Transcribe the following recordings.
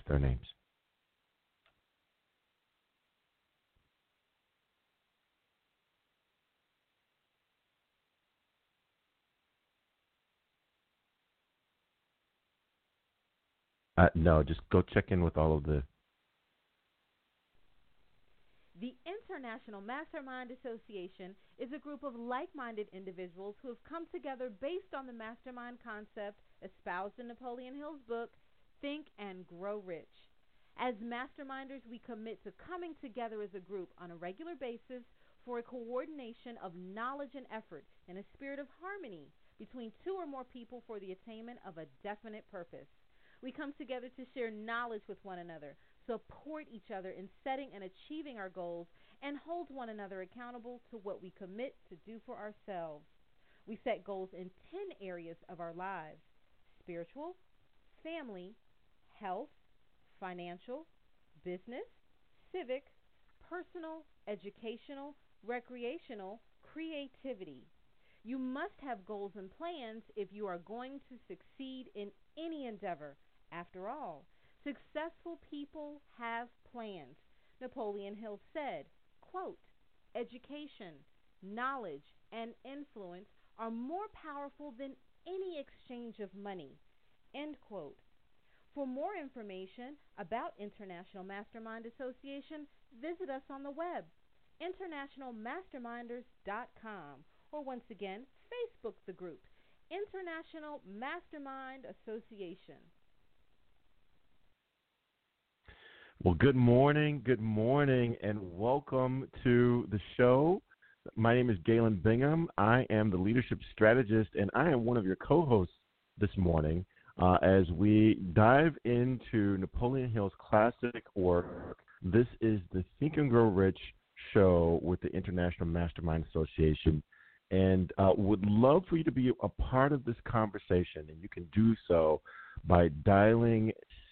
their names. No, just go check in with all of the. The International Mastermind Association is a group of like-minded individuals who have come together based on the mastermind concept espoused in Napoleon Hill's book, Think and Grow Rich. As masterminders, we commit to coming together as a group on a regular basis for a coordination of knowledge and effort in a spirit of harmony between two or more people for the attainment of a definite purpose. We come together to share knowledge with one another, support each other in setting and achieving our goals, and hold one another accountable to what we commit to do for ourselves. We set goals in 10 areas of our lives: spiritual, family, health, financial, business, civic, personal, educational, recreational, creativity. You must have goals and plans if you are going to succeed in any endeavor. After all, successful people have plans. Napoleon Hill said, quote, education, knowledge, and influence are more powerful than any exchange of money, end quote. For more information about International Mastermind Association, visit us on the web, internationalmasterminders.com, or once again, Facebook the group, International Mastermind Association. Well, good morning, and welcome to the show. My name is Galen Bingham. I am the leadership strategist, and I am one of your co-hosts this morning as we dive into Napoleon Hill's classic work. This is the Think and Grow Rich show with the International Mastermind Association, and would love for you to be a part of this conversation, and you can do so by dialing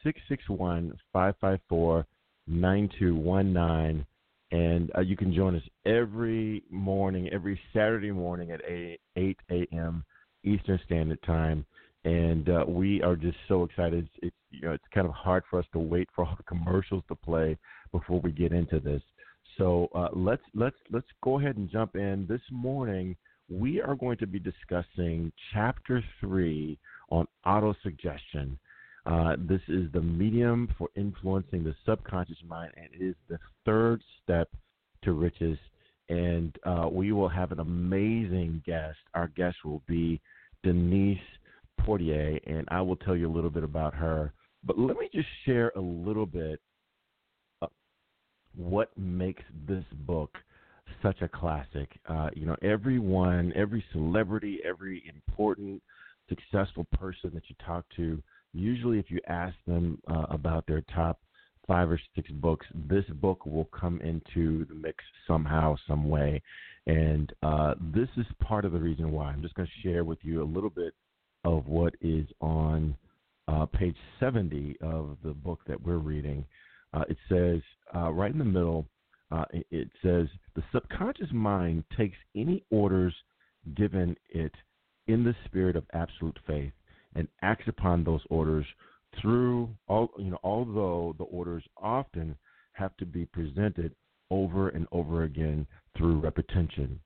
661-554-9219, and you can join us every morning, every Saturday morning at 8 a.m. Eastern Standard Time, and we are just so excited. It's kind of hard for us to wait for all the commercials to play before we get into this. So let's go ahead and jump in. This morning we are going to be discussing Chapter 3 on autosuggestion. This is the medium for influencing the subconscious mind, and it is the third step to riches. And we will have an amazing guest. Our guest will be Denise Portier, and I will tell you a little bit about her. But let me just share a little bit what makes this book such a classic. Everyone, every celebrity, every important, successful person that you talk to, usually if you ask them about their top 5 or 6 books, this book will come into the mix somehow, some way. And this is part of the reason why. I'm just going to share with you a little bit of what is on page 70 of the book that we're reading. It says, right in the middle, it says, the subconscious mind takes any orders given it in the spirit of absolute faith and acts upon those orders through although the orders often have to be presented over and over again through repetition,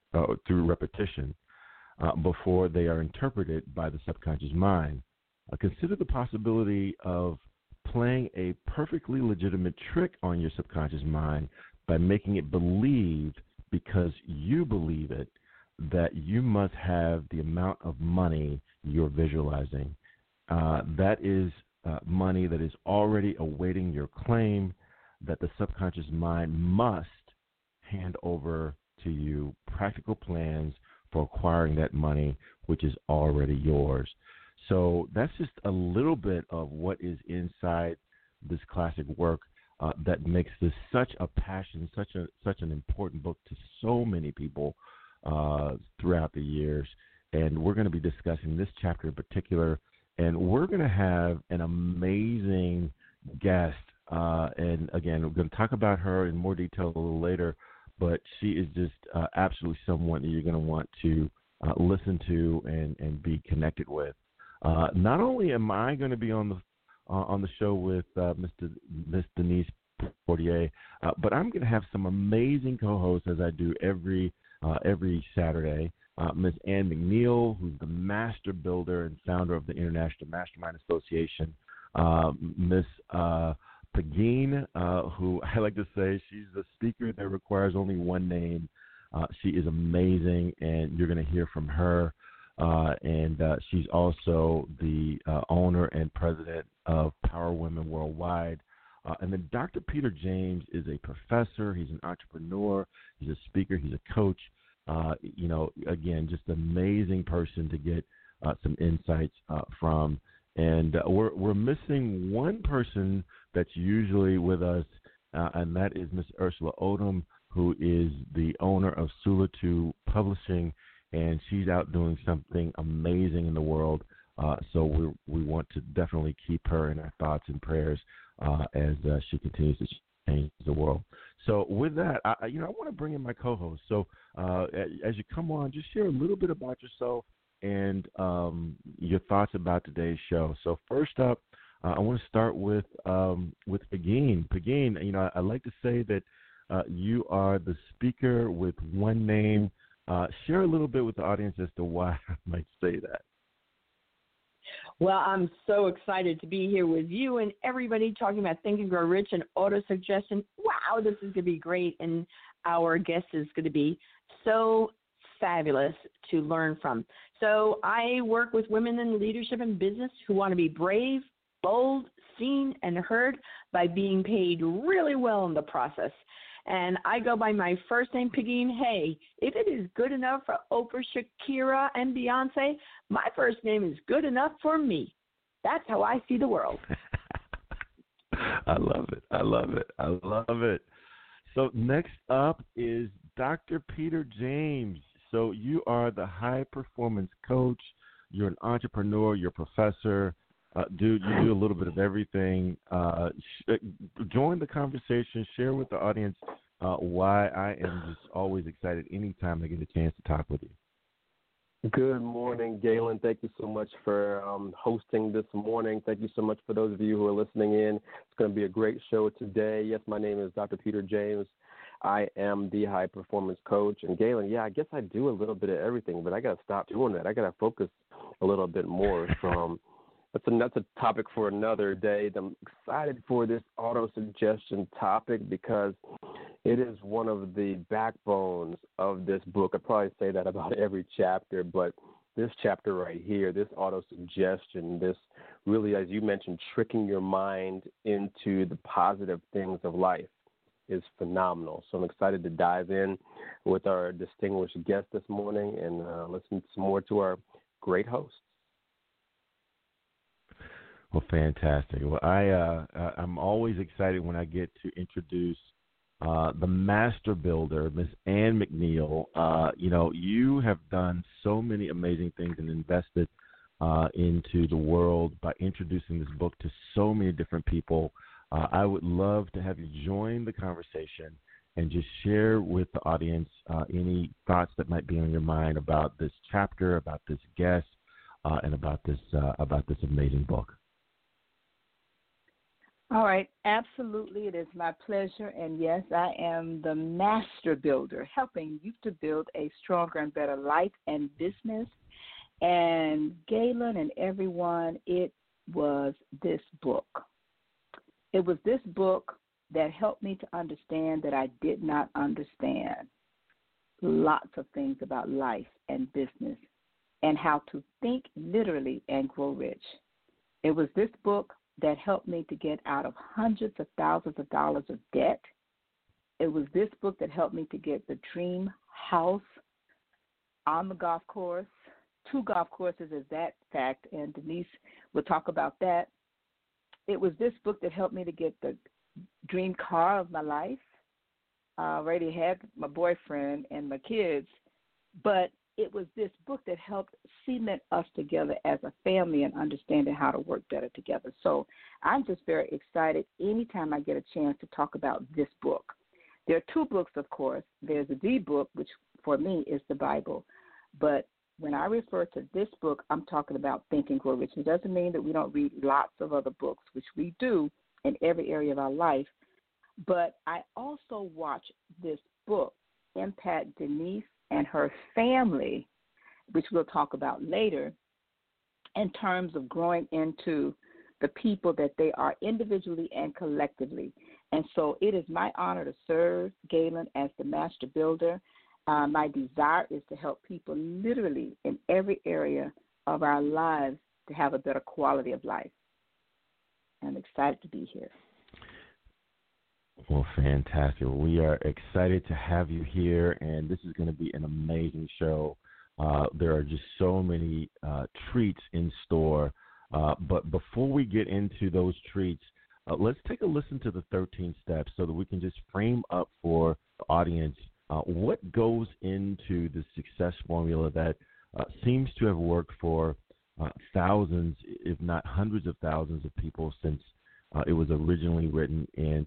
before they are interpreted by the subconscious mind. Consider the possibility of playing a perfectly legitimate trick on your subconscious mind by making it believe, because you believe it, that you must have the amount of money you're visualizing. That is money that is already awaiting your claim, that the subconscious mind must hand over to you practical plans for acquiring that money, which is already yours. So that's just a little bit of what is inside this classic work that makes this such a passion, such an important book to so many people throughout the years. And we're going to be discussing this chapter in particular, and we're going to have an amazing guest. And again, we're going to talk about her in more detail a little later, but she is just absolutely someone that you're going to want to listen to and be connected with. Not only am I going to be on on the show with Miss Denise Portier, but I'm going to have some amazing co-hosts as I do every Saturday. Miss Ann McNeil, who's the master builder and founder of the International Mastermind Association. Miss Pagine, who I like to say she's the speaker that requires only one name. She is amazing, and you're going to hear from her. And she's also the owner and president of Power Women Worldwide. And then Dr. Peter James is a professor. He's an entrepreneur. He's a speaker. He's a coach. Again, just an amazing person to get some insights from. And we're missing one person that's usually with us, and that is Miss Ursula Odom, who is the owner of Sulatu Publishing, and she's out doing something amazing in the world. So we want to definitely keep her in our thoughts and prayers as she continues to change the world. So with that, I want to bring in my co-host. So as you come on, just share a little bit about yourself and your thoughts about today's show. So first up, I want to start with Pagine. Pagine, I like to say that you are the speaker with one name. Share a little bit with the audience as to why I might say that. Well, I'm so excited to be here with you and everybody talking about Think and Grow Rich and auto-suggestion. Wow, this is going to be great, and our guest is going to be so fabulous to learn from. So I work with women in leadership and business who want to be brave, bold, seen, and heard by being paid really well in the process. And I go by my first name, Pagine. Hey, if it is good enough for Oprah, Shakira, and Beyonce, my first name is good enough for me. That's how I see the world. I love it. So next up is Dr. Peter James. So you are the high performance coach. You're an entrepreneur. You're a professor. Dude, you do a little bit of everything. Join the conversation. Share with the audience why I am just always excited anytime I get a chance to talk with you. Good morning, Galen. Thank you so much for hosting this morning. Thank you so much for those of you who are listening in. It's going to be a great show today. Yes, my name is Dr. Peter James. I am the high performance coach. And Galen, I guess I do a little bit of everything, but I got to stop doing that. I got to focus a little bit more. So that's a topic for another day. I'm excited for this auto-suggestion topic because it is one of the backbones of this book. I probably say that about every chapter, but this chapter right here, this auto-suggestion, this really, as you mentioned, tricking your mind into the positive things of life is phenomenal. So I'm excited to dive in with our distinguished guest this morning and listen some more to our great hosts. Well, fantastic. Well, I'm always excited when I get to introduce the master builder, Miss Ann McNeil. You have done so many amazing things and invested into the world by introducing this book to so many different people. I would love to have you join the conversation and just share with the audience any thoughts that might be on your mind about this chapter, about this guest, and about this amazing book. All right, absolutely. It is my pleasure. And yes, I am the master builder, helping you to build a stronger and better life and business. And Galen and everyone, it was this book. It was this book that helped me to understand that I did not understand lots of things about life and business and how to think literally and grow rich. It was this book that helped me to get out of hundreds of thousands of dollars of debt. It was this book that helped me to get the dream house on the golf course, 2 golf courses as that fact, and Denise will talk about that. It was this book that helped me to get the dream car of my life. I already had my boyfriend and my kids, but it was this book that helped cement us together as a family and understanding how to work better together. So I'm just very excited anytime I get a chance to talk about this book. There are 2 books, of course. There's the book, which for me is the Bible, but when I refer to this book, I'm talking about Think and Grow Rich. It doesn't mean that we don't read lots of other books, which we do in every area of our life. But I also watch this book impact Denise and her family, which we'll talk about later, in terms of growing into the people that they are individually and collectively. And so it is my honor to serve Galen as the Master Builder. My desire is to help people literally in every area of our lives to have a better quality of life. I'm excited to be here. Well, fantastic. We are excited to have you here, and this is going to be an amazing show. There are just so many treats in store. But before we get into those treats, let's take a listen to the 13 steps so that we can just frame up for the audience what goes into the success formula that seems to have worked for thousands, if not hundreds of thousands of people since it was originally written in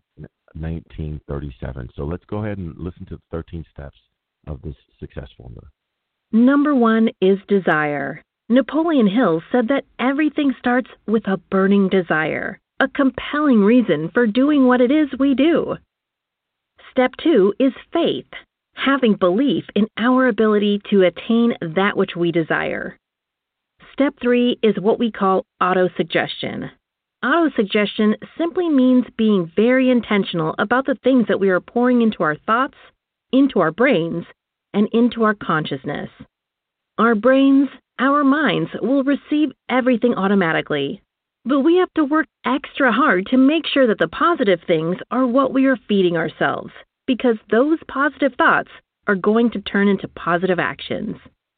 1937. So let's go ahead and listen to the 13 steps of this success formula. Number 1 is desire. Napoleon Hill said that everything starts with a burning desire, a compelling reason for doing what it is we do. Step 2 is faith, having belief in our ability to attain that which we desire. Step 3 is what we call autosuggestion. Autosuggestion simply means being very intentional about the things that we are pouring into our thoughts, into our brains, and into our consciousness. Our brains, our minds will receive everything automatically, but we have to work extra hard to make sure that the positive things are what we are feeding ourselves, because those positive thoughts are going to turn into positive actions.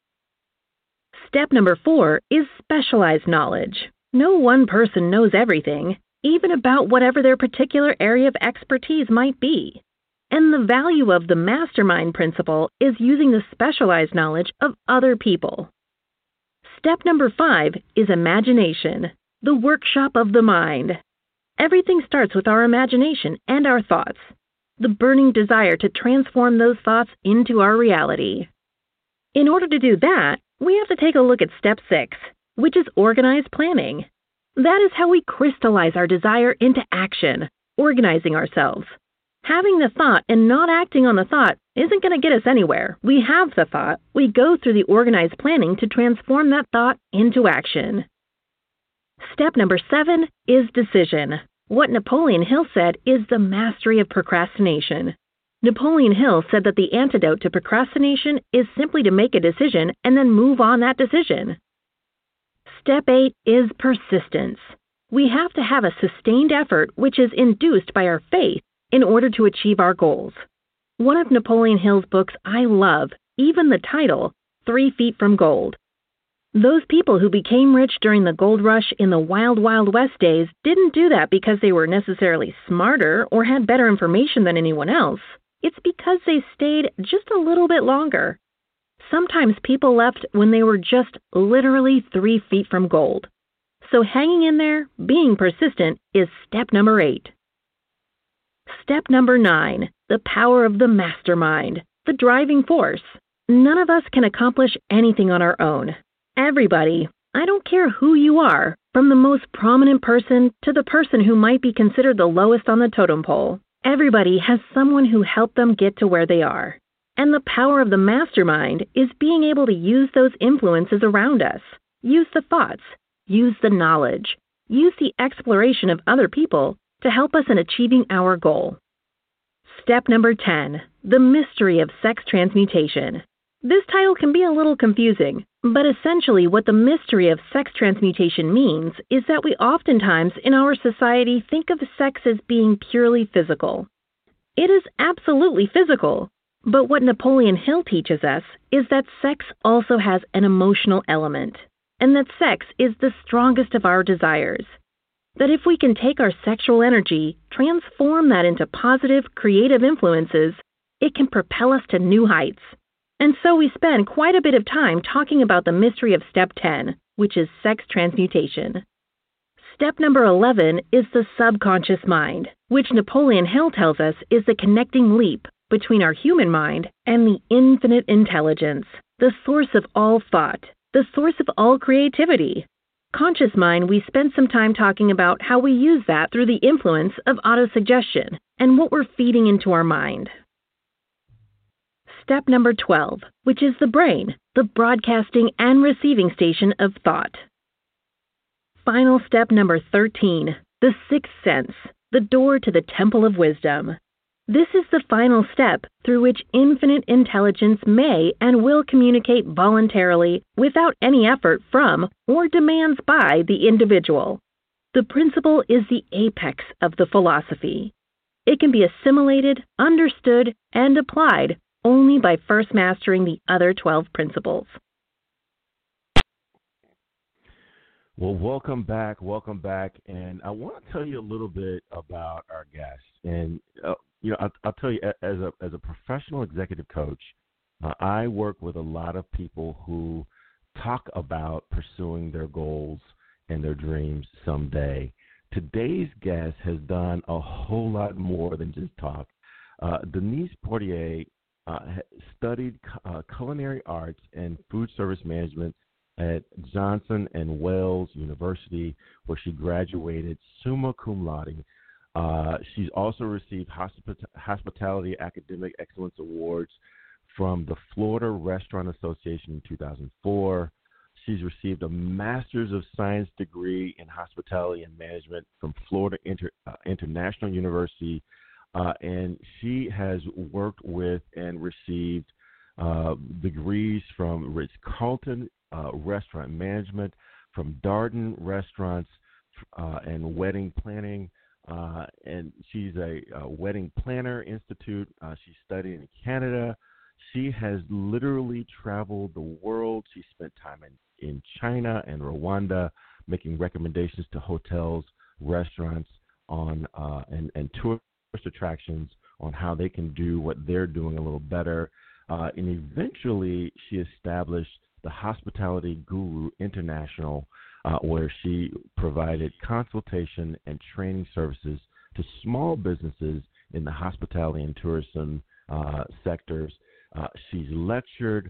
Step number 4 is specialized knowledge. No one person knows everything, even about whatever their particular area of expertise might be. And the value of the mastermind principle is using the specialized knowledge of other people. Step number 5 is imagination, the workshop of the mind. Everything starts with our imagination and our thoughts, the burning desire to transform those thoughts into our reality. In order to do that, we have to take a look at step 6, which is organized planning. That is how we crystallize our desire into action, organizing ourselves. Having the thought and not acting on the thought isn't going to get us anywhere. We have the thought. We go through the organized planning to transform that thought into action. Step number 7 is decision. What Napoleon Hill said is the mastery of procrastination. Napoleon Hill said that the antidote to procrastination is simply to make a decision and then move on that decision. Step 8 is persistence. We have to have a sustained effort which is induced by our faith in order to achieve our goals. One of Napoleon Hill's books I love, even the title, 3 Feet from Gold. Those people who became rich during the gold rush in the wild, wild west days didn't do that because they were necessarily smarter or had better information than anyone else. It's because they stayed just a little bit longer. Sometimes people left when they were just literally 3 feet from gold. So hanging in there, being persistent, is step number 8. Step number 9, the power of the mastermind, the driving force. None of us can accomplish anything on our own. Everybody, I don't care who you are, from the most prominent person to the person who might be considered the lowest on the totem pole, everybody has someone who helped them get to where they are. And the power of the mastermind is being able to use those influences around us, use the thoughts, use the knowledge, use the exploration of other people to help us in achieving our goal. Step number 10, the mystery of sex transmutation. This title can be a little confusing, but essentially what the mystery of sex transmutation means is that we oftentimes in our society think of sex as being purely physical. It is absolutely physical, but what Napoleon Hill teaches us is that sex also has an emotional element, and that sex is the strongest of our desires. That if we can take our sexual energy, transform that into positive, creative influences, it can propel us to new heights. And so we spend quite a bit of time talking about the mystery of Step 10, which is sex transmutation. Step number 11 is the subconscious mind, which Napoleon Hill tells us is the connecting leap between our human mind and the infinite intelligence, the source of all thought, the source of all creativity. Conscious mind, we spent some time talking about how we use that through the influence of autosuggestion and what we're feeding into our mind. Step number 12, which is the brain, the broadcasting and receiving station of thought. Final step number 13, the sixth sense, the door to the temple of wisdom. This is the final step through which infinite intelligence may and will communicate voluntarily without any effort from or demands by the individual. The principle is the apex of the philosophy. It can be assimilated, understood, and applied only by first mastering the other 12 principles. Well, welcome back, and I want to tell you a little bit about our guest. And I'll tell you, as a professional executive coach, I work with a lot of people who talk about pursuing their goals and their dreams someday. Today's guest has done a whole lot more than just talk. Denise Poitier studied culinary arts and food service management at Johnson & Wales University, where she graduated summa cum laude. She's also received Hospitality Academic Excellence Awards from the Florida Restaurant Association in 2004. She's received a Master's of Science degree in Hospitality and Management from Florida International University, and she has worked with and received degrees from Ritz-Carlton Restaurant Management, from Darden Restaurants and Wedding Planning, and she's a Wedding Planner Institute. She studied in Canada. She has literally traveled the world. She spent time in China and Rwanda, making recommendations to hotels, restaurants on and tourist attractions on how they can do what they're doing a little better. And eventually, she established the Hospitality Guru International, where she provided consultation and training services to small businesses in the hospitality and tourism sectors. She's lectured.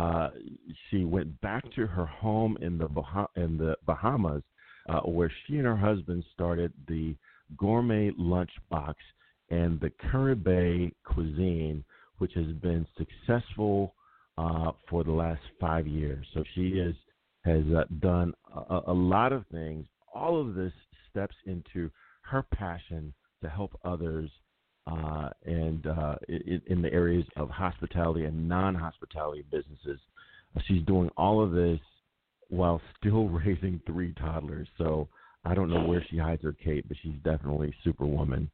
She went back to her home in the Bahamas, where she and her husband started the Gourmet Lunchbox and the Caribe Cuisine, which has been successful for the last 5 years. So she has done a lot of things. All of this steps into her passion to help others and in the areas of hospitality and non-hospitality businesses. She's doing all of this while still raising 3 toddlers. So I don't know where she hides her cape, but she's definitely Superwoman.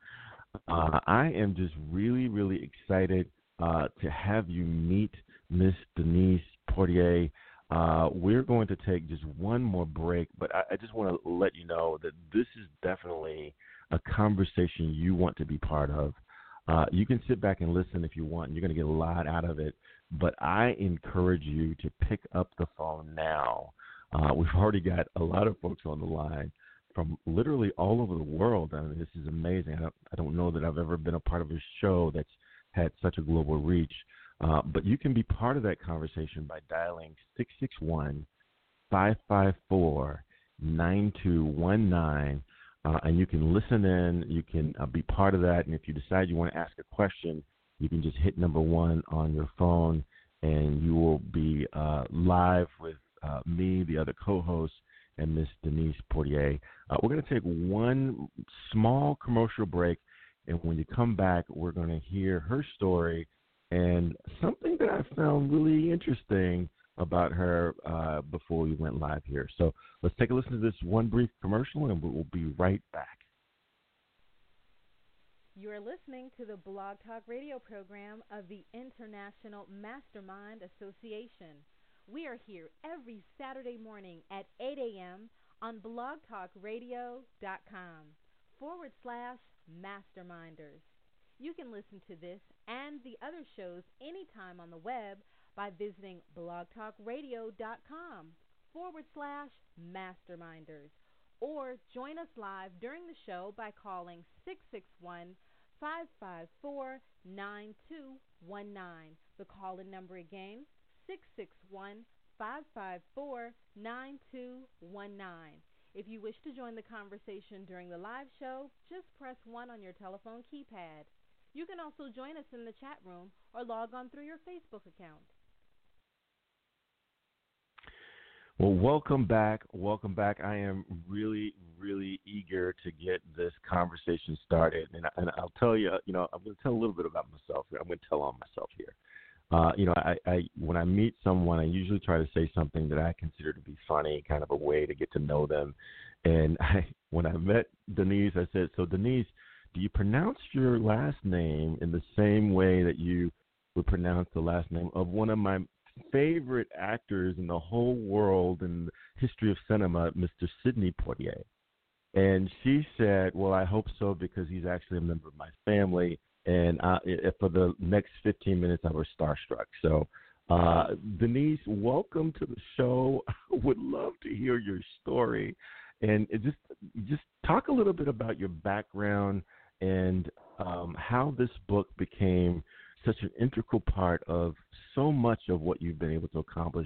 I am just really, really excited to have you meet Miss Denise Poitier. We're going to take just one more break, but I just want to let you know that this is definitely a conversation you want to be part of. You can sit back and listen if you want. You're going to get a lot out of it, but I encourage you to pick up the phone now. We've already got a lot of folks on the line from literally all over the world. I mean, this is amazing. I don't know that I've ever been a part of a show that's had such a global reach. But you can be part of that conversation by dialing 661-554-9219, and you can listen in. You can be part of that. And if you decide you want to ask a question, you can just hit number 1 on your phone, and you will be live with me, the other co-host, and Miss Denise Poitier. We're going to take one small commercial break, and when you come back, we're going to hear her story and something that I found really interesting about her before we went live here. So let's take a listen to this one brief commercial, and we'll be right back. You are listening to the Blog Talk Radio program of the International Mastermind Association. We are here every Saturday morning at 8 a.m. on blogtalkradio.com/masterminders. You can listen to this and the other shows anytime on the web by visiting blogtalkradio.com/masterminders, or join us live during the show by calling 661-554-9219. The call-in number again, 661-554-9219. If you wish to join the conversation during the live show, just press 1 on your telephone keypad. You can also join us in the chat room or log on through your Facebook account. Well, welcome back. Welcome back. I am really, really eager to get this conversation started. And I'll tell you, I'm going to tell a little bit about myself. I'm going to tell on myself here. I when I meet someone, I usually try to say something that I consider to be funny, kind of a way to get to know them. And when I met Denise, I said, so Denise, do you pronounce your last name in the same way that you would pronounce the last name of one of my favorite actors in the whole world in the history of cinema, Mr. Sidney Poitier? And she said, well, I hope so, because he's actually a member of my family. And for the next 15 minutes, I was starstruck. So, Denise, welcome to the show. I would love to hear your story. And just talk a little bit about your background and how this book became such an integral part of so much of what you've been able to accomplish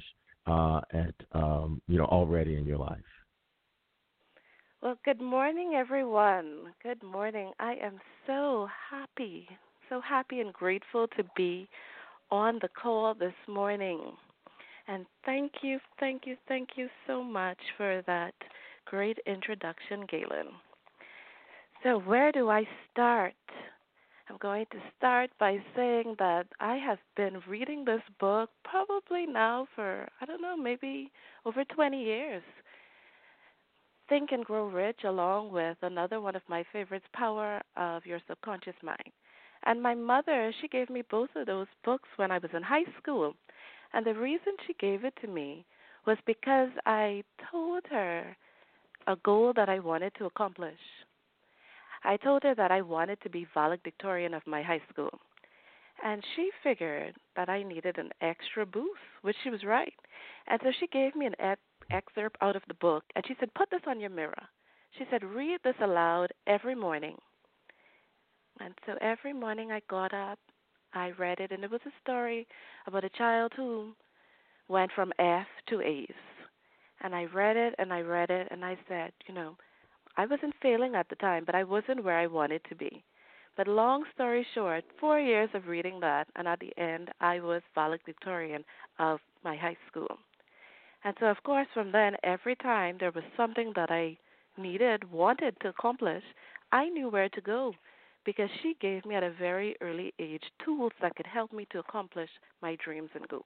already in your life. Well, good morning, everyone. Good morning. I am so happy and grateful to be on the call this morning. And thank you so much for that great introduction, Galen. So where do I start? I'm going to start by saying that I have been reading this book probably now for, maybe over 20 years. Think and Grow Rich, along with another one of my favorites, Power of Your Subconscious Mind. And my mother, she gave me both of those books when I was in high school. And the reason she gave it to me was because I told her a goal that I wanted to accomplish. I told her that I wanted to be valedictorian of my high school. And she figured that I needed an extra boost, which she was right. And so she gave me an excerpt out of the book, and she said, put this on your mirror. She said, read this aloud every morning. And so every morning I got up, I read it, and it was a story about a child who went from F to A's. And I read it, and I said, I wasn't failing at the time, but I wasn't where I wanted to be. But long story short, 4 years of reading that, and at the end, I was valedictorian of my high school. And so, of course, from then, every time there was something that I wanted to accomplish, I knew where to go, because she gave me at a very early age tools that could help me to accomplish my dreams and goals.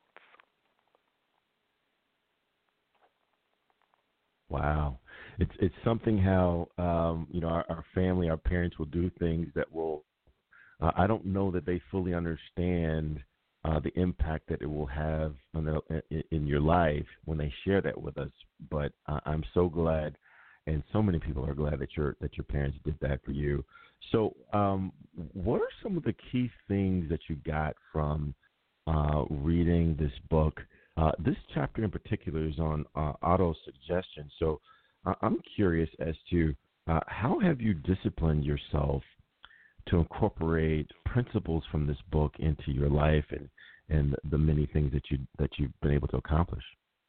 Wow. It's something how, our family, our parents will do things that will, I don't know that they fully understand the impact that it will have in your life when they share that with us. But I'm so glad, and so many people are glad that your parents did that for you. So what are some of the key things that you got from reading this book? This chapter in particular is on auto-suggestion. So I'm curious as to how have you disciplined yourself to incorporate principles from this book into your life and the many things that you've been able to accomplish?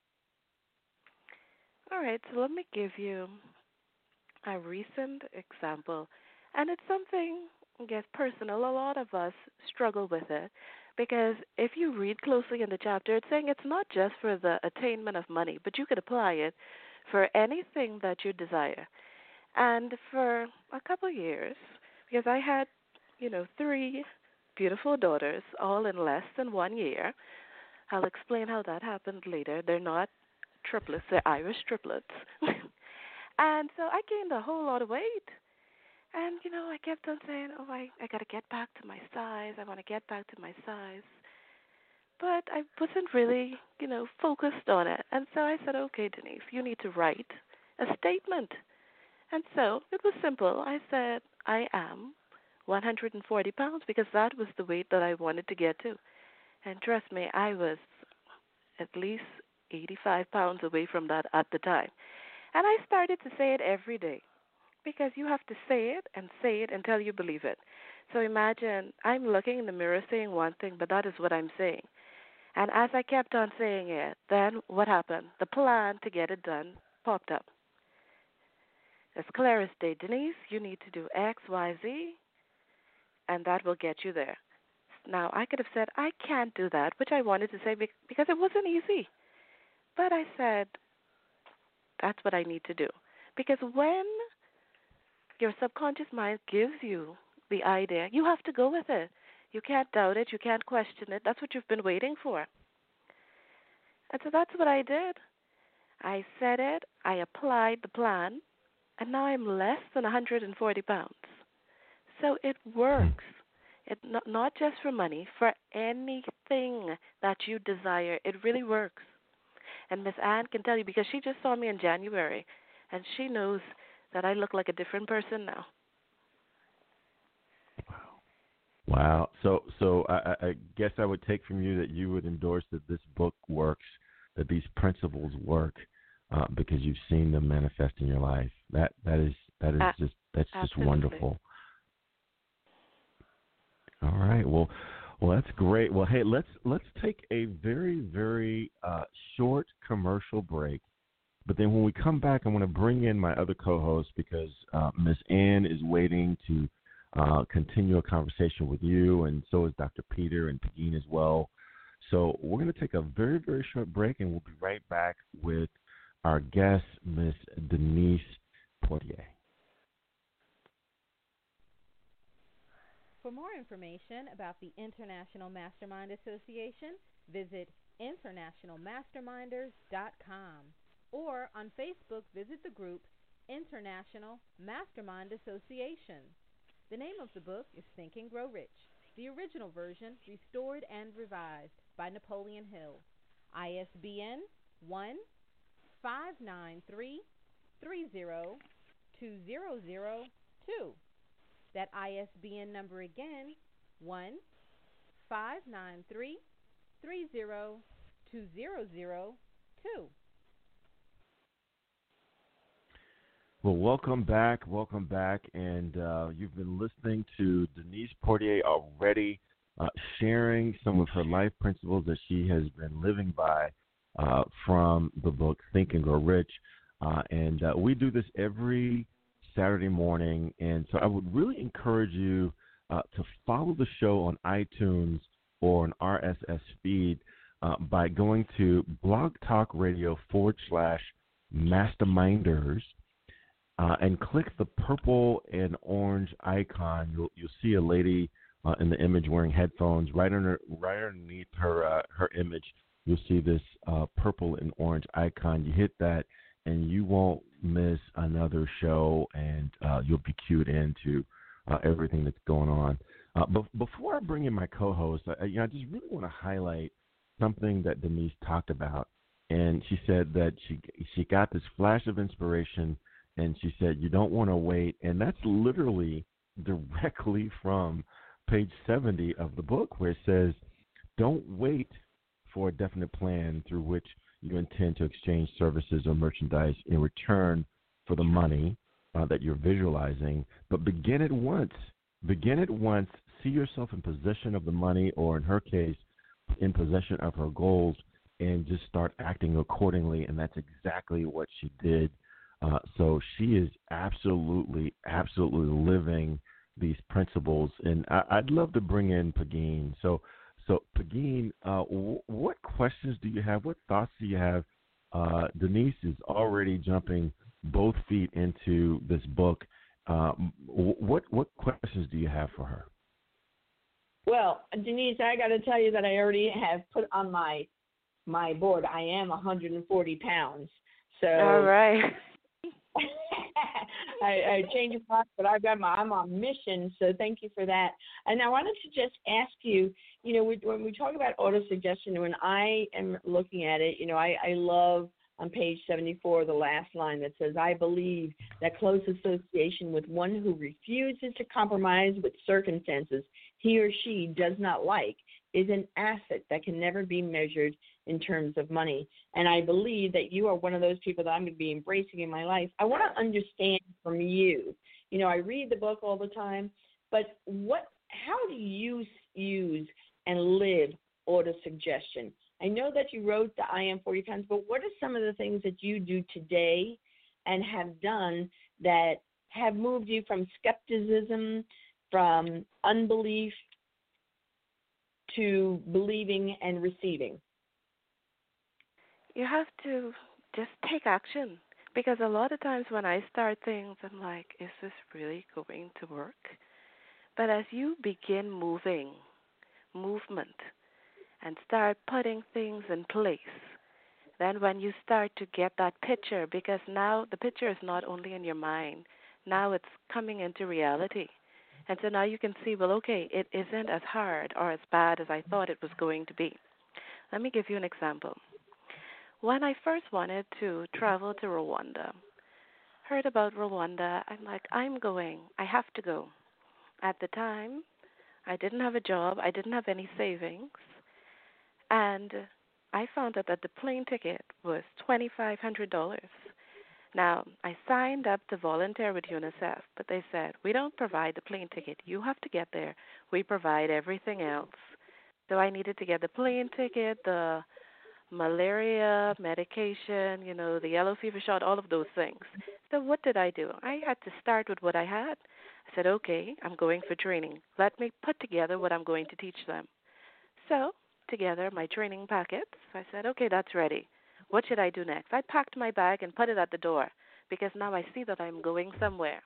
All right, so let me give you a recent example. And it's something, I guess, personal. A lot of us struggle with it. Because if you read closely in the chapter, it's saying it's not just for the attainment of money, but you could apply it for anything that you desire. And for a couple of years, because I had, 3 beautiful daughters, all in less than 1 year. I'll explain how that happened later. They're not triplets, they're Irish triplets. And so I gained a whole lot of weight. And, I kept on saying, I got to get back to my size. I want to get back to my size. But I wasn't really, focused on it. And so I said, okay, Denise, you need to write a statement. And so it was simple. I said, I am 140 pounds because that was the weight that I wanted to get to. And trust me, I was at least 85 pounds away from that at the time. And I started to say it every day. Because you have to say it until you believe it. So imagine I'm looking in the mirror saying one thing, but that is what I'm saying. And as I kept on saying it, then what happened? The plan to get it done popped up. As clear as day, Denise, you need to do X, Y, Z, and that will get you there. Now, I could have said, I can't do that, which I wanted to say because it wasn't easy. But I said, that's what I need to do. Because when your subconscious mind gives you the idea, you have to go with it. You can't doubt it. You can't question it. That's what you've been waiting for. And so that's what I did. I said it. I applied the plan. And now I'm less than 140 pounds. So it works. It not just for money, for anything that you desire. It really works. And Miss Ann can tell you because she just saw me in January, and she knows that I look like a different person now. Wow. So I guess I would take from you that you would endorse that this book works, that these principles work, because you've seen them manifest in your life. That's just wonderful. All right. Well, that's great. Well, hey, let's take a very, very short commercial break. But then when we come back, I want to bring in my other co-host because Miss Ann is waiting to continue a conversation with you, and so is Dr. Peter and Pegeen as well. So we're going to take a very, very short break, and we'll be right back with our guest, Miss Denise Portier. For more information about the International Mastermind Association, visit internationalmasterminders.com, or on Facebook, visit the group International Mastermind Association. The name of the book is Think and Grow Rich, the original version restored and revised by Napoleon Hill. ISBN 1-593-302-002. That ISBN number again, 1-593-302-002. Well, welcome back, and you've been listening to Denise Portier already, sharing some of her life principles that she has been living by from the book Think and Grow Rich, and we do this every Saturday morning, and so I would really encourage you to follow the show on iTunes or an RSS feed by going to blogtalkradio.com/masterminders and click the purple and orange icon. You'll see a lady in the image wearing headphones. Right underneath her image, you'll see this purple and orange icon. You hit that, and you won't miss another show, and you'll be cued into everything that's going on. But before I bring in my co-host, I just really want to highlight something that Denise talked about. And she said that she got this flash of inspiration, and she said, you don't want to wait. And that's literally directly from page 70 of the book, where it says, don't wait for a definite plan through which you intend to exchange services or merchandise in return for the money that you're visualizing, but begin at once. Begin at once. See yourself in possession of the money, or in her case, in possession of her goals, and just start acting accordingly. And that's exactly what she did. So she is absolutely living these principles. And I'd love to bring in Pegeen. So Pegeen, what questions do you have? What thoughts do you have? Denise is already jumping both feet into this book. What questions do you have for her? Well, Denise, I got to tell you that I already have put on my board. I am 140 pounds. So all right. I changed a lot, but I'm on mission, so thank you for that. And I wanted to just ask you, when we talk about autosuggestion, when I am looking at it, I love on page 74, the last line that says, I believe that close association with one who refuses to compromise with circumstances he or she does not like is an asset that can never be measured in terms of money. And I believe that you are one of those people that I'm going to be embracing in my life. I want to understand from you. I read the book all the time, but how do you use and live autosuggestion? I know that you wrote the I Am 40 Pounds, but what are some of the things that you do today and have done that have moved you from skepticism, from unbelief to believing and receiving? You have to just take action because a lot of times when I start things, I'm like, is this really going to work? But as you begin movement, and start putting things in place, then when you start to get that picture, because now the picture is not only in your mind, now it's coming into reality. And so now you can see, well, okay, it isn't as hard or as bad as I thought it was going to be. Let me give you an example. When I first wanted to travel to Rwanda, heard about Rwanda, I'm like, I'm going. I have to go. At the time, I didn't have a job. I didn't have any savings. And I found out that the plane ticket was $2,500. Now, I signed up to volunteer with UNICEF, but they said, we don't provide the plane ticket. You have to get there. We provide everything else. So I needed to get the plane ticket, the malaria medication, the yellow fever shot, all of those things. So what did I do? I had to start with what I had. I said, okay, I'm going for training. Let me put together what I'm going to teach them. So together my training packets. I said, okay, that's ready. What should I do next? I packed my bag and put it at the door because now I see that I'm going somewhere.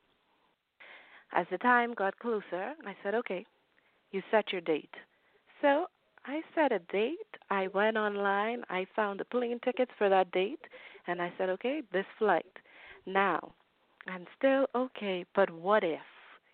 As the time got closer, I said, okay, you set your date. So I set a date. I went online. I found the plane tickets for that date, and I said, okay, this flight. Now, I'm still okay, but what if,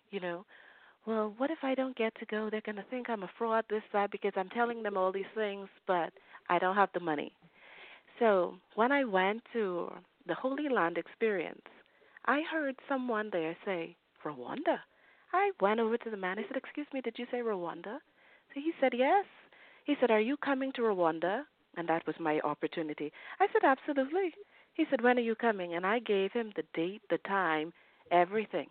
well, what if I don't get to go? They're going to think I'm a fraud, this, that, because I'm telling them all these things, but I don't have the money. So when I went to the Holy Land Experience, I heard someone there say, Rwanda? I went over to the man. I said, excuse me, did you say Rwanda? So he said, yes. He said, are you coming to Rwanda? And that was my opportunity. I said, absolutely. He said, when are you coming? And I gave him the date, the time, everything.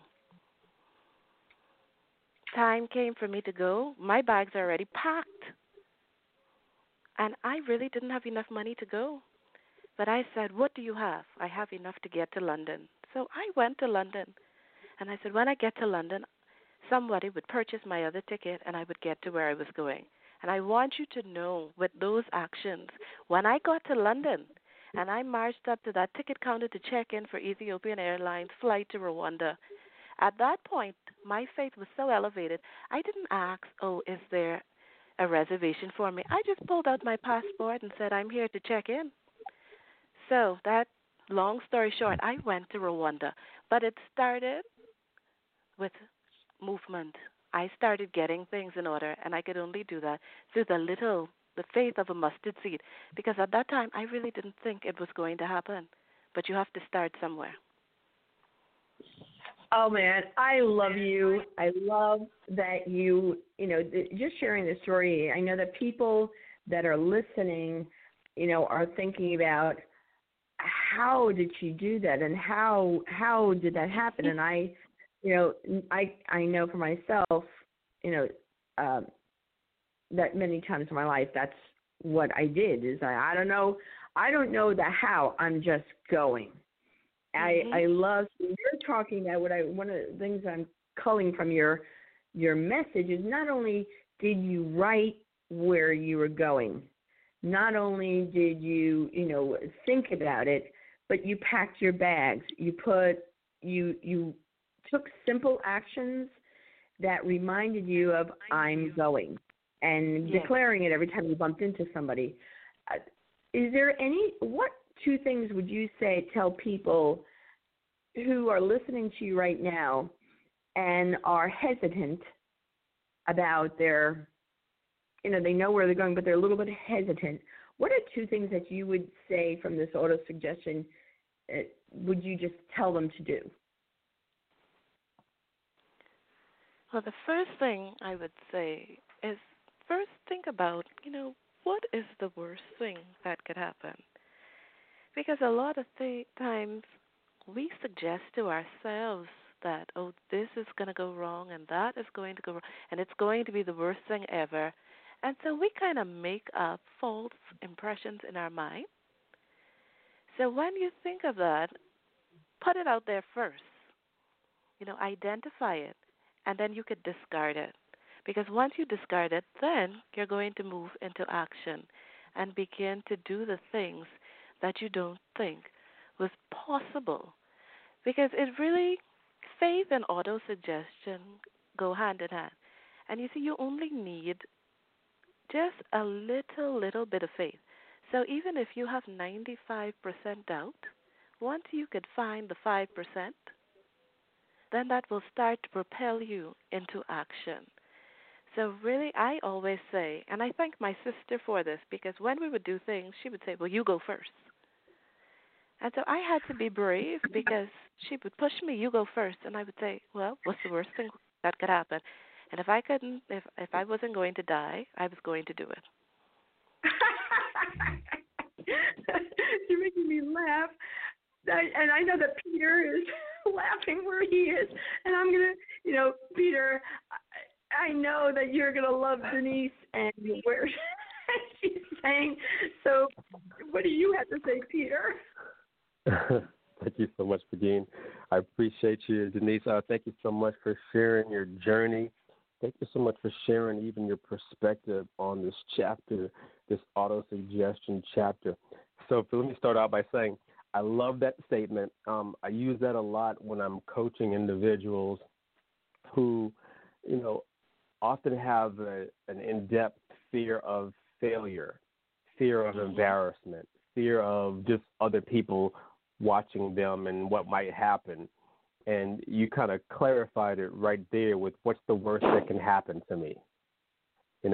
Time came for me to go. My bags are already packed. And I really didn't have enough money to go. But I said, what do you have? I have enough to get to London. So I went to London. And I said, when I get to London, somebody would purchase my other ticket and I would get to where I was going. And I want you to know with those actions, when I got to London and I marched up to that ticket counter to check in for Ethiopian Airlines flight to Rwanda, at that point, my faith was so elevated, I didn't ask, oh, is there a reservation for me? I just pulled out my passport and said, I'm here to check in. So that, long story short, I went to Rwanda. But it started with movement. I started getting things in order, and I could only do that through the faith of a mustard seed, because at that time I really didn't think it was going to happen. But you have to start somewhere. Oh, man, I love you. I love that you, just sharing the story. I know that people that are listening, are thinking about how did she do that and how did that happen? And I know for myself, that many times in my life, that's what I did is I don't know the how, I'm just going. Mm-hmm. I love, you're talking about one of the things I'm culling from your message is not only did you write where you were going, not only did you, think about it, but you packed your bags. You took simple actions that reminded you of I'm going and declaring it every time you bumped into somebody. Is there what two things would you tell people who are listening to you right now and are hesitant about their, they know where they're going, but they're a little bit hesitant? What are two things that you would say from this auto-suggestion would you just tell them to do? Well, the first thing I would say is first think about, what is the worst thing that could happen? Because a lot of times we suggest to ourselves that, oh, this is going to go wrong and that is going to go wrong and it's going to be the worst thing ever. And so we kind of make up false impressions in our mind. So when you think of that, put it out there first. Identify it, and then you could discard it. Because once you discard it, then you're going to move into action and begin to do the things that you don't think was possible. Because it really, faith and autosuggestion go hand in hand. And you see, you only need just a little bit of faith. So even if you have 95% doubt, once you could find the 5%, then that will start to propel you into action. So really, I always say, and I thank my sister for this, because when we would do things, she would say, well, you go first. And so I had to be brave because she would push me, you go first. And I would say, well, what's the worst thing that could happen? And if I wasn't going to die, I was going to do it. You're making me laugh. And I know that Peter is laughing where he is. And I'm going to, Peter, I know that you're going to love Denise and where she's saying. So what do you have to say, Peter? Thank you so much, Begin. I appreciate you, Denise. Thank you so much for sharing your journey. Thank you so much for sharing even your perspective on this chapter, this auto-suggestion chapter. So let me start out by saying I love that statement. I use that a lot when I'm coaching individuals who, often have an in-depth fear of failure, fear of embarrassment, fear of just other people watching them and what might happen. And you kind of clarified it right there with what's the worst that can happen to me, and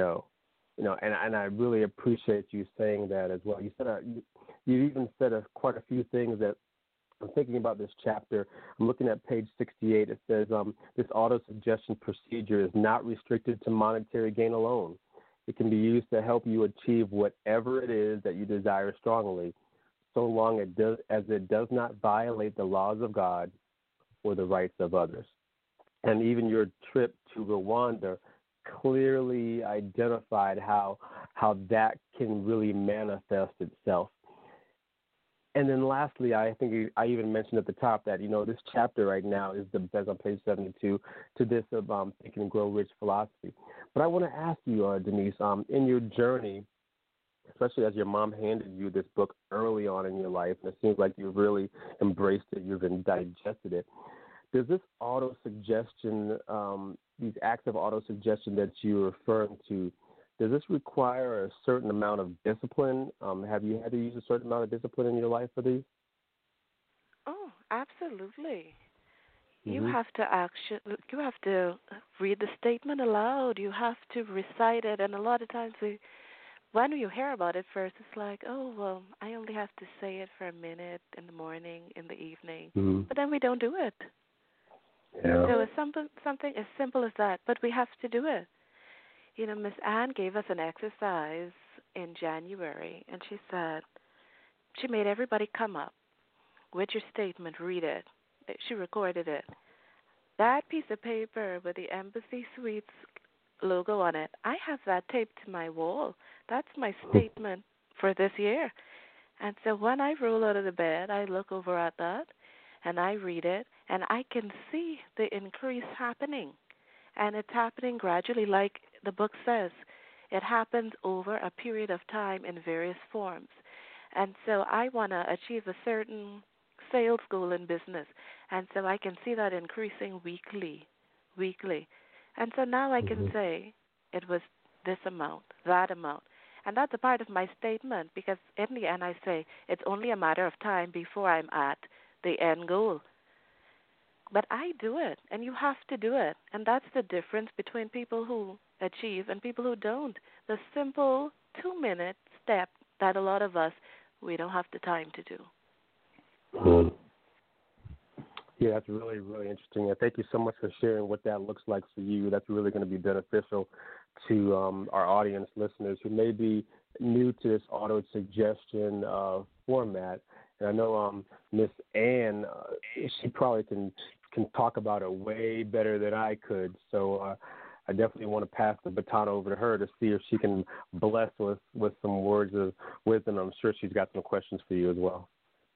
I really appreciate you saying that as well. You even said quite a few things that I'm thinking about this chapter. I'm looking at page 68. It says this auto-suggestion procedure is not restricted to monetary gain alone. It can be used to help you achieve whatever it is that you desire strongly, so long as it does not violate the laws of God or the rights of others. And even your trip to Rwanda clearly identified how that can really manifest itself. And then lastly, I think I even mentioned at the top that, this chapter right now is the best on page 72 to this of Think and Grow Rich philosophy. But I want to ask you, Denise, in your journey, especially as your mom handed you this book early on in your life, and it seems like you've really embraced it, you've digested it. Does this auto-suggestion, these acts of auto-suggestion that you're referring to, does this require a certain amount of discipline? Have you had to use a certain amount of discipline in your life for these? Oh, absolutely. Mm-hmm. You have to read the statement aloud. You have to recite it, and a lot of times when you hear about it first, it's like, oh, well, I only have to say it for a minute in the morning, in the evening. Mm-hmm. But then we don't do it. Yeah. So it's something as simple as that, but we have to do it. Miss Ann gave us an exercise in January, and she said she made everybody come up with your statement, read it. She recorded it. That piece of paper with the Embassy Suites logo on it, I have that taped to my wall. That's my statement for this year. And so when I roll out of the bed, I look over at that, and I read it, and I can see the increase happening. And it's happening gradually, like the book says. It happens over a period of time in various forms. And so I want to achieve a certain sales goal in business. And so I can see that increasing weekly. And so now I can say it was this amount, that amount. And that's a part of my statement, because in the end I say it's only a matter of time before I'm at the end goal. But I do it, and you have to do it. And that's the difference between people who achieve and people who don't. The simple 2-minute step that a lot of us, we don't have the time to do. Mm-hmm. Yeah, that's really, really interesting. And thank you so much for sharing what that looks like for you. That's really going to be beneficial to our audience listeners who may be new to this auto-suggestion format. And I know Miss Ann, she probably can talk about it way better than I could. So I definitely want to pass the baton over to her to see if she can bless with some words of wisdom. I'm sure she's got some questions for you as well.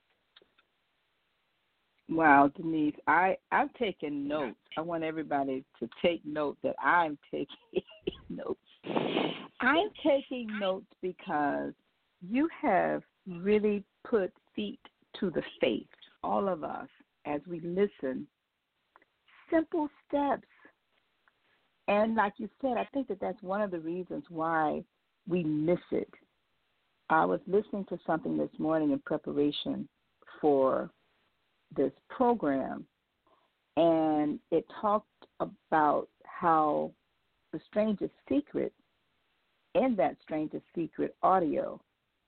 Wow, Denise, I've taken notes. I want everybody to take note that I'm taking notes. I'm taking notes because you have really put feet to the faith, all of us, as we listen. Simple steps. And like you said, I think that that's one of the reasons why we miss it. I was listening to something this morning in preparation for this program, and it talked about how the strangest secret, in that strangest secret audio,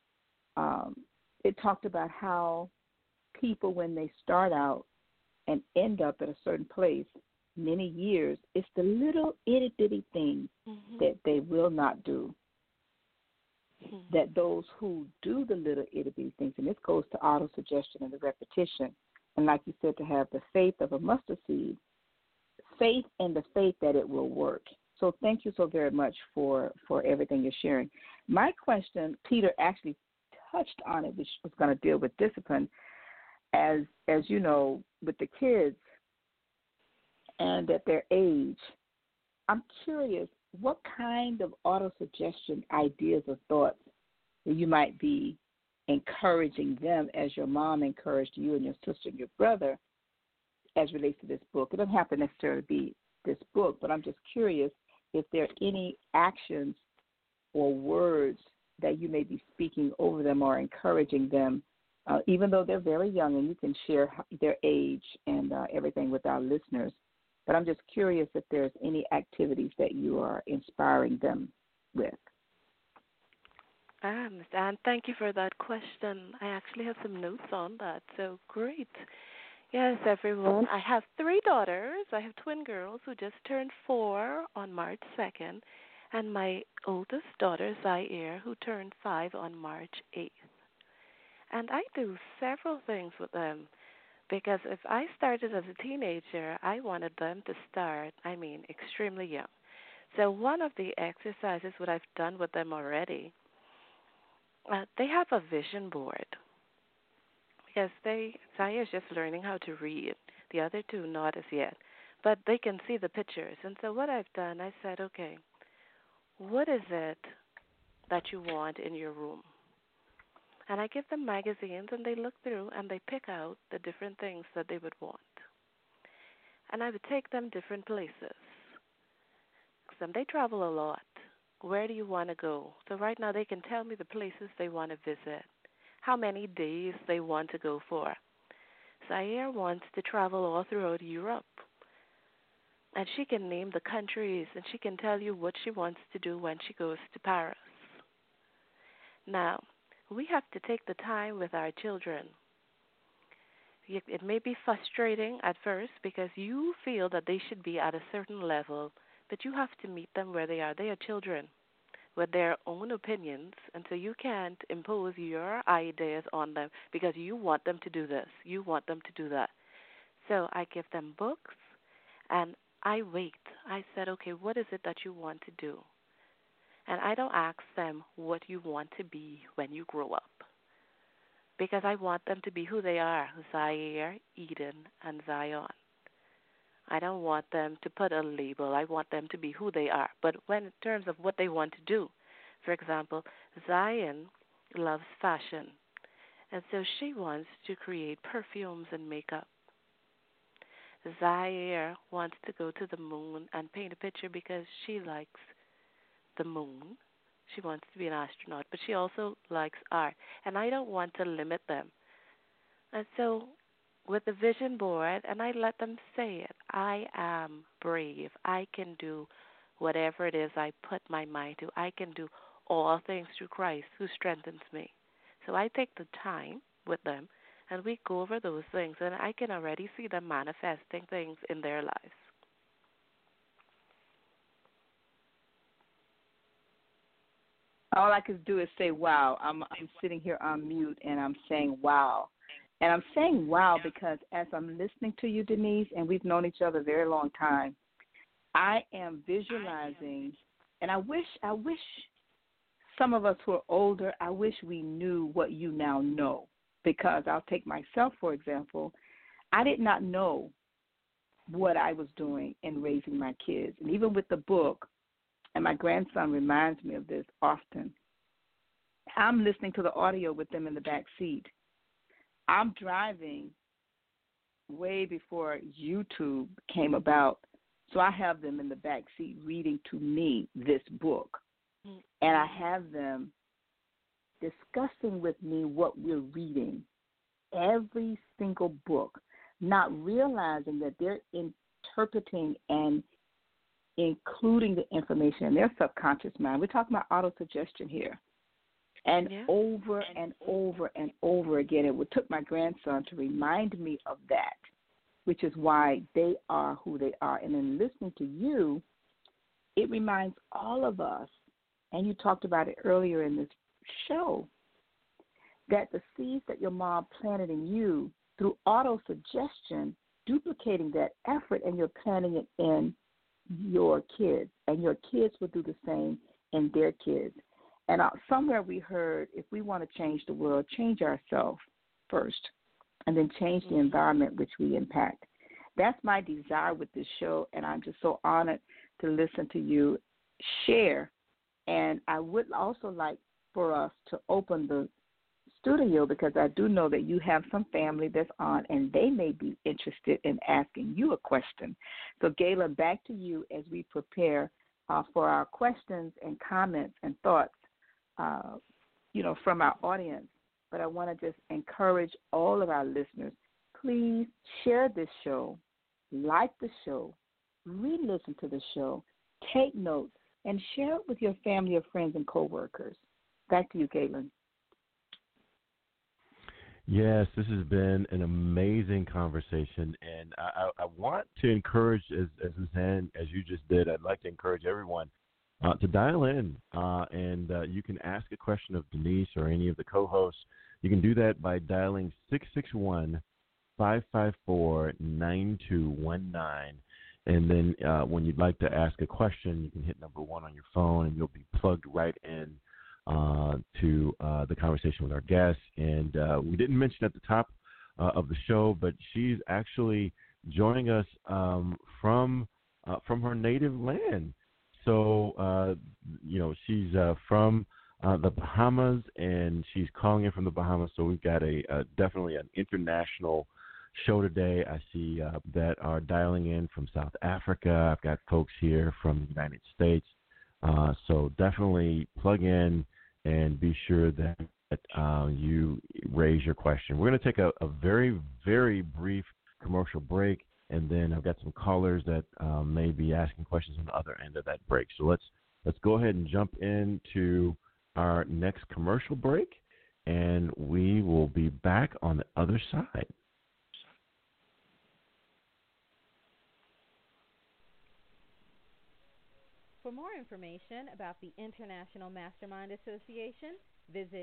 it talked about how people, when they start out and end up at a certain place many years, it's the little itty bitty things that they will not do. That those who do the little itty bitty things, and this goes to autosuggestion and the repetition, and like you said, to have the faith of a mustard seed, faith in the faith that it will work. So thank you so very much for everything you're sharing. My question, Peter actually touched on it, which was going to deal with discipline. As you know, with the kids and at their age, I'm curious what kind of autosuggestion ideas or thoughts that you might be encouraging them as your mom encouraged you and your sister and your brother as relates to this book. It doesn't have to necessarily be this book, but I'm just curious if there are any actions or words that you may be speaking over them or encouraging them, even though they're very young, and you can share their age and everything with our listeners. But I'm just curious if there's any activities that you are inspiring them with. And thank you for that question. I actually have some notes on that, so great. Yes, everyone. I have 3 daughters. I have twin girls who just turned 4 on March 2nd, and my oldest daughter, Zaire, who turned 5 on March 8th. And I do several things with them, because if I started as a teenager, I wanted them to start, extremely young. So one of the exercises what I've done with them already, they have a vision board. Because Zaire is just learning how to read. The other 2 not as yet. But they can see the pictures. And so what I've done, I said, okay, what is it that you want in your room? And I give them magazines, and they look through, and they pick out the different things that they would want. And I would take them different places. Because they travel a lot. Where do you want to go? So right now they can tell me the places they want to visit, how many days they want to go for. Zaire wants to travel all throughout Europe. And she can name the countries, and she can tell you what she wants to do when she goes to Paris. Now, we have to take the time with our children. It may be frustrating at first because you feel that they should be at a certain level, but you have to meet them where they are. They are children with their own opinions, and so you can't impose your ideas on them because you want them to do this, you want them to do that. So I give them books, and I wait. I said, okay, what is it that you want to do? And I don't ask them what you want to be when you grow up, because I want them to be who they are, Zaire, Eden, and Zion. I don't want them to put a label. I want them to be who they are. But when in terms of what they want to do, for example, Zion loves fashion, and so she wants to create perfumes and makeup. Zaire wants to go to the moon and paint a picture because she likes the moon. She wants to be an astronaut, but she also likes art. And I don't want to limit them. And so with the vision board, and I let them say it, I am brave. I can do whatever it is I put my mind to. I can do all things through Christ who strengthens me. So I take the time with them, and we go over those things, and I can already see them manifesting things in their lives. All I can do is say, wow. I'm sitting here on mute, and I'm saying, wow. And I'm saying wow because as I'm listening to you, Denise, and we've known each other a very long time, I am visualizing, and I wish some of us who are older, I wish we knew what you now know, because I'll take myself, for example. I did not know what I was doing in raising my kids. And even with the book, and my grandson reminds me of this often, I'm listening to the audio with them in the back seat. I'm driving way before YouTube came about, so I have them in the back seat reading to me this book. And I have them discussing with me what we're reading, every single book, not realizing that they're interpreting and including the information in their subconscious mind. We're talking about autosuggestion here. And over and over and over again, it took my grandson to remind me of that, which is why they are who they are. And in listening to you, it reminds all of us, and you talked about it earlier in this show, that the seeds that your mom planted in you through autosuggestion, duplicating that effort, and you're planting it in your kids, and your kids will do the same in their kids. And somewhere we heard, if we want to change the world, change ourselves first, and then change the environment which we impact. That's my desire with this show, and I'm just so honored to listen to you share. And I would also like for us to open the studio, because I do know that you have some family that's on, and they may be interested in asking you a question. So, Gayla, back to you as we prepare for our questions and comments and thoughts, from our audience. But I want to just encourage all of our listeners, please share this show, like the show, re-listen to the show, take notes, and share it with your family or friends and coworkers. Back to you, Caitlin. Yes, this has been an amazing conversation, and I want to encourage, as Suzanne, as you just did, I'd like to encourage everyone to dial in, and you can ask a question of Denise or any of the co-hosts. You can do that by dialing 661-554-9219, and then when you'd like to ask a question, you can hit number 1 on your phone, and you'll be plugged right in to the conversation with our guest. And we didn't mention at the top of the show, but she's actually joining us from her native land. So, she's from the Bahamas, and she's calling in from the Bahamas. So we've got definitely an international show today. I see that are dialing in from South Africa. I've got folks here from the United States. So definitely plug in and be sure that you raise your question. We're going to take a very, very brief commercial break, and then I've got some callers that may be asking questions on the other end of that break. So let's go ahead and jump into our next commercial break, and we will be back on the other side. For more information about the International Mastermind Association, visit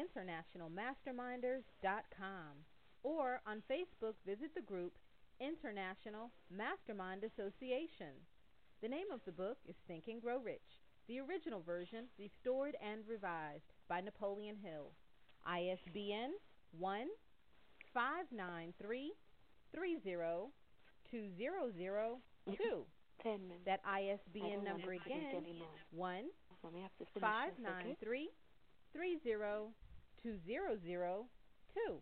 internationalmasterminders.com, or on Facebook, visit the group International Mastermind Association. The name of the book is Think and Grow Rich, the original version restored and revised by Napoleon Hill. ISBN 1-593-30-2002. 10 minutes. That ISBN number again, 1-593-30-2002.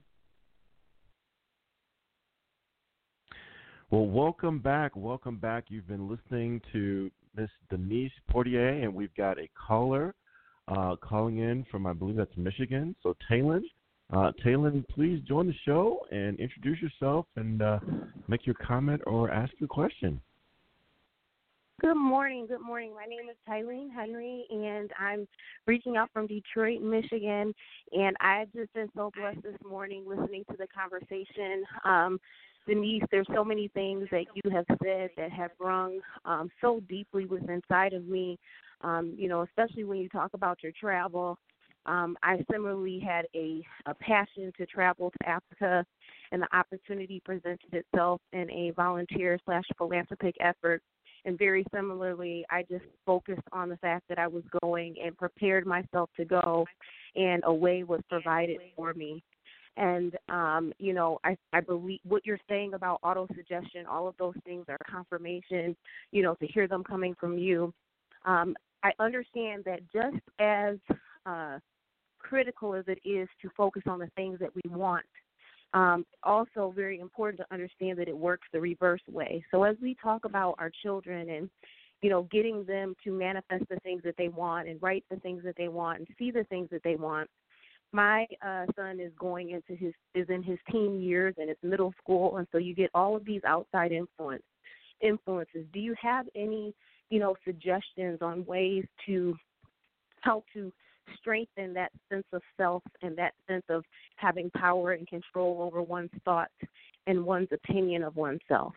Well, welcome back. Welcome back. You've been listening to Miss Denise Portier, and we've got a caller calling in from, I believe that's Michigan. So, Taylin, please join the show and introduce yourself and make your comment or ask your question. Good morning. Good morning. My name is Tylene Henry, and I'm reaching out from Detroit, Michigan. And I've just been so blessed this morning listening to the conversation. Denise, there's so many things that you have said that have rung so deeply within inside of me, especially when you talk about your travel. I similarly had a passion to travel to Africa, and the opportunity presented itself in a volunteer/philanthropic effort. And very similarly, I just focused on the fact that I was going and prepared myself to go, and a way was provided for me. And, I believe what you're saying about auto-suggestion, all of those things are confirmation, to hear them coming from you. I understand that just as critical as it is to focus on the things that we want, also very important to understand that it works the reverse way. So as we talk about our children and, getting them to manifest the things that they want and write the things that they want and see the things that they want, my son is in his teen years, and it's middle school, and so you get all of these outside influences. Do you have any, suggestions on ways to help to strengthen that sense of self and that sense of having power and control over one's thoughts and one's opinion of oneself?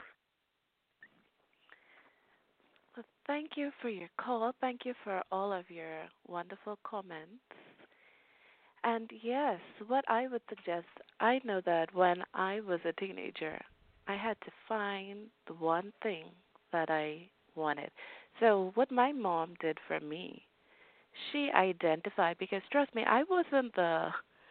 Well, thank you for your call. Thank you for all of your wonderful comments. And yes, what I would suggest, I know that when I was a teenager, I had to find the one thing that I wanted. So what my mom did for me, she identified, because trust me, I wasn't the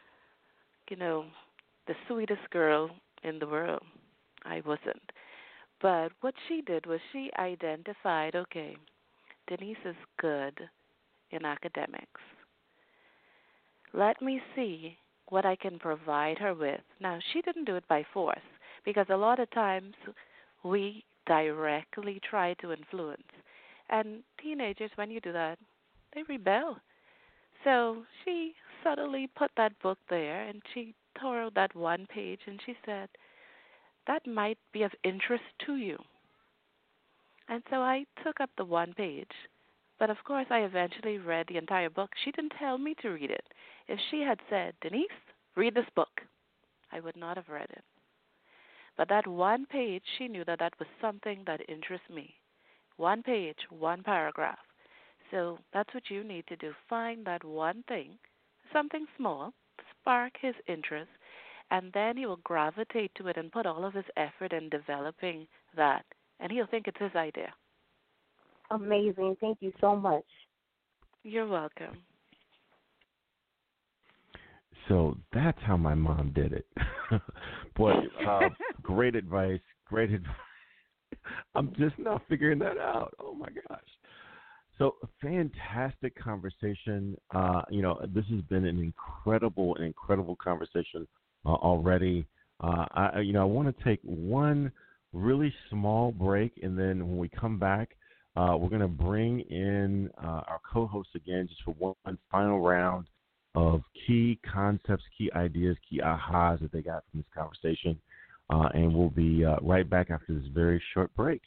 sweetest girl in the world. I wasn't. But what she did was she identified, okay, Denise is good in academics. Let me see what I can provide her with. Now, she didn't do it by force, because a lot of times we directly try to influence. And teenagers, when you do that, they rebel. So she subtly put that book there, and she tore out that one page, and she said, that might be of interest to you. And so I took up the one page. But, of course, I eventually read the entire book. She didn't tell me to read it. If she had said, Denise, read this book, I would not have read it. But that one page, she knew that that was something that interests me. One page, one paragraph. So that's what you need to do. Find that one thing, something small, spark his interest, and then he will gravitate to it and put all of his effort in developing that. And he'll think it's his idea. Amazing. Thank you so much. You're welcome. So that's how my mom did it. Boy, great advice. Great advice. I'm just now figuring that out. Oh, my gosh. So a fantastic conversation. This has been an incredible conversation already. I want to take one really small break, and then when we come back, we're going to bring in our co-host again just for one final round of key concepts, key ideas, key ahas that they got from this conversation. And we'll be right back after this very short break.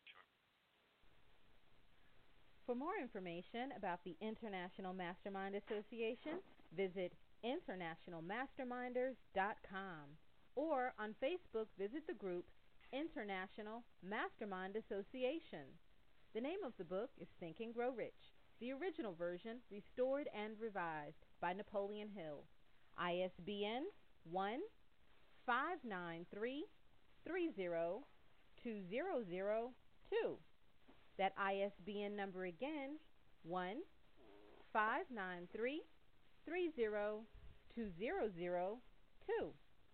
For more information about the International Mastermind Association, visit internationalmasterminders.com, or on Facebook, visit the group International Mastermind Association. The name of the book is Think and Grow Rich, the original version restored and revised by Napoleon Hill. ISBN 1-593-30-2002. That ISBN number again, 1-593-30-2002.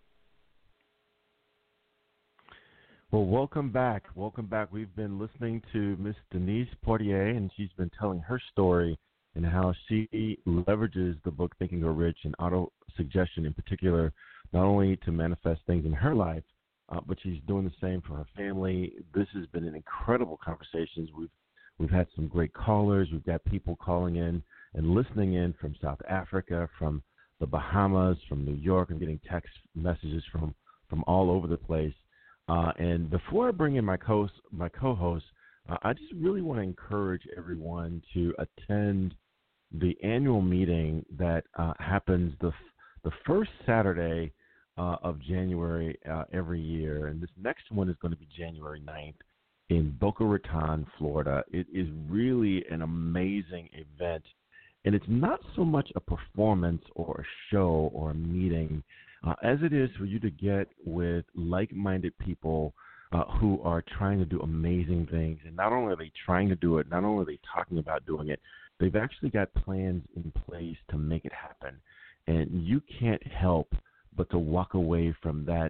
Well, welcome back. We've been listening to Miss Denise Portier, and she's been telling her story and how she leverages the book Think and Grow Rich and auto-suggestion in particular, not only to manifest things in her life, but she's doing the same for her family. This has been an incredible conversation. We've had some great callers. We've got people calling in and listening in from South Africa, from the Bahamas, from New York. I'm getting text messages from all over the place. And before I bring in my co-host, I just really want to encourage everyone to attend the annual meeting that happens the first Saturday of January every year. And this next one is going to be January 9th in Boca Raton, Florida. It is really an amazing event. And it's not so much a performance or a show or a meeting as it is for you to get with like-minded people who are trying to do amazing things. And not only are they trying to do it, not only are they talking about doing it, they've actually got plans in place to make it happen. And you can't help but to walk away from that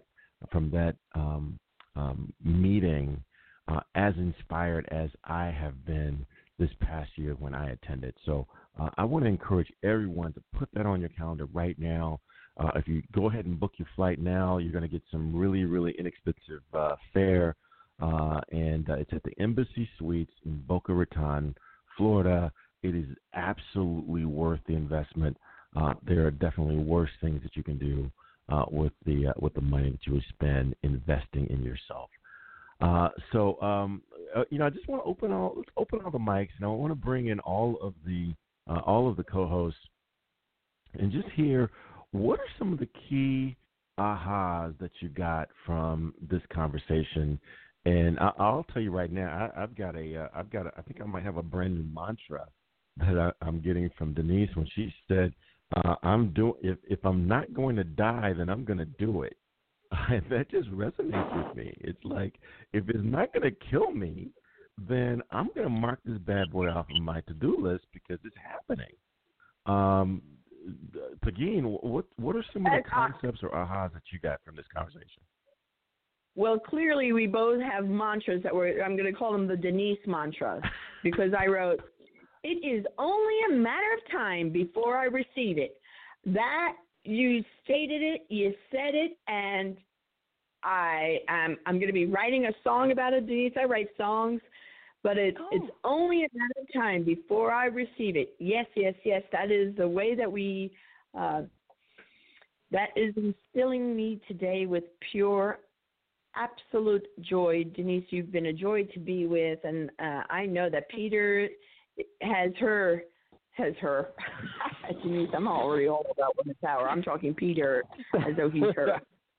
meeting as inspired as I have been this past year when I attended. So I want to encourage everyone to put that on your calendar right now. If you go ahead and book your flight now, you're going to get some really, really inexpensive fare, and it's at the Embassy Suites in Boca Raton, Florida. It is absolutely worth the investment. There are definitely worse things that you can do with the money that you would spend investing in yourself. So I just want to open all the mics, and I want to bring in all of the co-hosts and just hear what are some of the key ahas that you got from this conversation. And I'll tell you right now, I think I might have a brand new mantra that I'm getting from Denise when she said, if I'm not going to die, then I'm going to do it. That just resonates with me. It's like, if it's not going to kill me, then I'm going to mark this bad boy off of my to-do list because it's happening. Pegeen, what are some of the concepts or ahas that you got from this conversation? Well, clearly we both have mantras I'm going to call them the Denise mantras, because I wrote, it is only a matter of time before I receive it. That, you stated it, you said it, and I'm going to be writing a song about it, Denise. I write songs, but it's only a matter of time before I receive it. Yes, yes, yes. That is the way that we, that is instilling me today with pure, absolute joy. Denise, you've been a joy to be with, and I know that Peter has her. Denise, I'm already all about Women's Power. I'm talking Peter as though he's her.